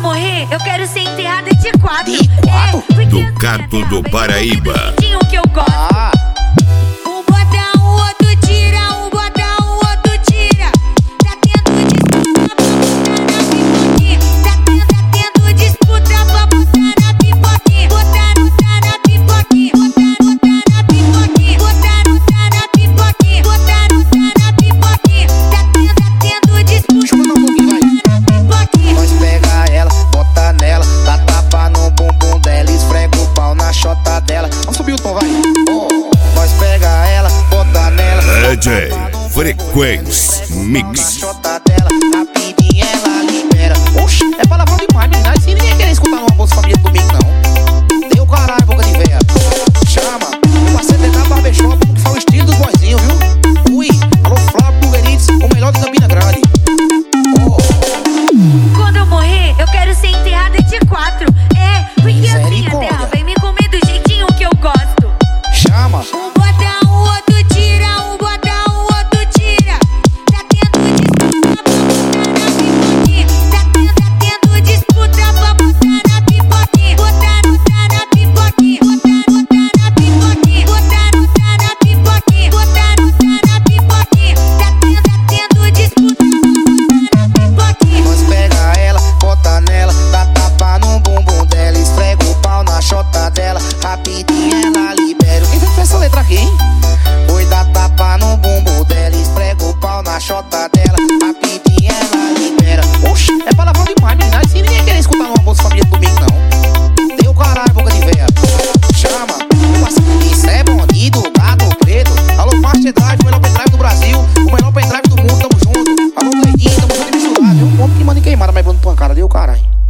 morrer, eu quero ser enterrada de quatro. Ducato do Paraíba. O que eu gosto. Um bota, o outro tira, um bota, o outro tira. Tá tendo disputa pra botar na pipoquinha. Botar na pipoquinha. Botar na pipoquinha. Botar na pipoquinha. Botar na pipoquinha. Tá tendo disputa na pipoquinha. Nós pega ela, bota nela, dá tapa no bumbum dela, esfrega o pau na chota dela. Vamos subir o tom, vai. Nós pega ela, bota nela, DJ Frequência Mix. na chota dela, rapidinho ela libera. Oxi, é palavrão demais, menina. Assim ninguém quer escutar numa Bolsa Família domingo, não. Deu caralho, boca de véia. Chama, o parceiro da Barbershop, que fala o estilo dos boizinhos, viu? Ui, alô Flávio Bulgarites, o melhor de Campina Grande. Quando eu morrer, eu quero ser enterrada de quatro. Porque assim a Misericórdia. terra vai me comer do jeitinho que eu gosto. Chama. Um bota, o outro tira, um bota, o outro tira. Tá tendo disputa pra botar na pipoquinha. Botar na pipoquinha. Botar na pipoquinha. Botar na pipoquinha. Botar na pipoquinha. Tá tendo disputa pra botar na pipoquinha. Nós pega ela, bota nela, dá tapa no bumbum dela, esfrega o pau na chota dela, rapidinho ela libera. Quem fez essa letra aqui, hein? Oi, dá tapa no bumbum dela, esfrega o pau na chota dela, rapidinho ela libera. Oxi, é palavrão demais, menina. Assim ninguém quer escutar numa Bolsa Família domingo, não. Deu caralho, boca de véia. Chama, isso é bandido, gato preto. Alô, Master Drive, o melhor pendrive do Brasil, o melhor pendrive do mundo, tamo junto. Alô, Cleitinho, tamo junto e misturado, viu? Um homem que manda em queimada, mas Bruno Pancada, deu caralho.